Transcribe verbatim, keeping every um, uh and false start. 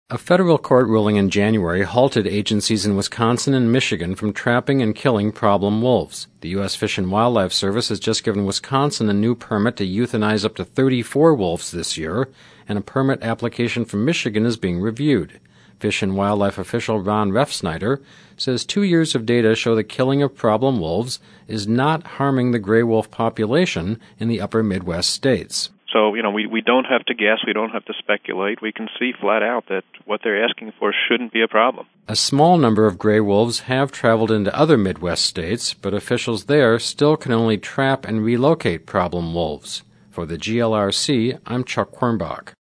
A federal court ruling in January halted agencies in Wisconsin and Michigan from trapping and killing problem wolves. The U S Fish and Wildlife Service has just given Wisconsin a new permit to euthanize up to thirty-four wolves this year, and a permit application from Michigan is being reviewed. Fish and Wildlife official Ron Refsnyder says two years of data show the killing of problem wolves is not harming the gray wolf population in the upper Midwest states. So, you know, we, we don't have to guess, we don't have to speculate. We can see flat out that what they're asking for shouldn't be a problem. A small number of gray wolves have traveled into other Midwest states, but officials there still can only trap and relocate problem wolves. For the G L R C, I'm Chuck Quirmbach.